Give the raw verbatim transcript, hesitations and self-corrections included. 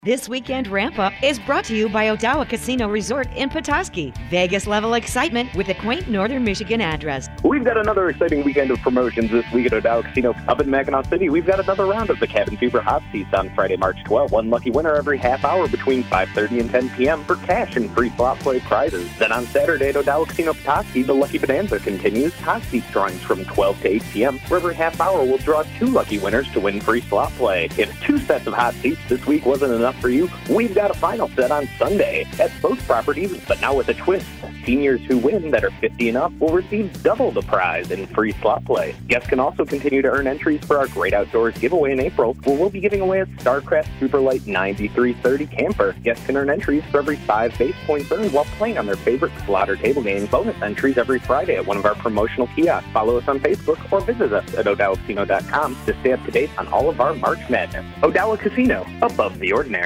This weekend ramp-up is brought to you by Odawa Casino Resort in Petoskey. Vegas-level excitement with a quaint northern Michigan address. We've got another exciting weekend of promotions this week at Odawa Casino. Up in Mackinac City, we've got another round of the Cabin Fever Hot Seats on Friday, March twelfth. One lucky winner every half hour between five thirty and ten p.m. for cash and free slot play prizes. Then on Saturday at Odawa Casino Petoskey, the Lucky Bonanza continues. Hot Seat drawings from twelve to eight p.m. For every half hour, we'll draw two lucky winners to win free slot play. If two sets of Hot Seats this week wasn't enough for you, we've got a final set on Sunday at both properties, but now with a twist. Seniors who win that are fifty and up will receive double the prize in free slot play. Guests can also continue to earn entries for our Great Outdoors giveaway in April, where we'll be giving away a StarCraft Superlight ninety-three thirty camper. Guests can earn entries for every five base points earned while playing on their favorite slot or table game. Bonus entries every Friday at one of our promotional kiosks. Follow us on Facebook or visit us at odawa casino dot com to stay up to date on all of our March Madness. Odawa Casino, above the ordinary.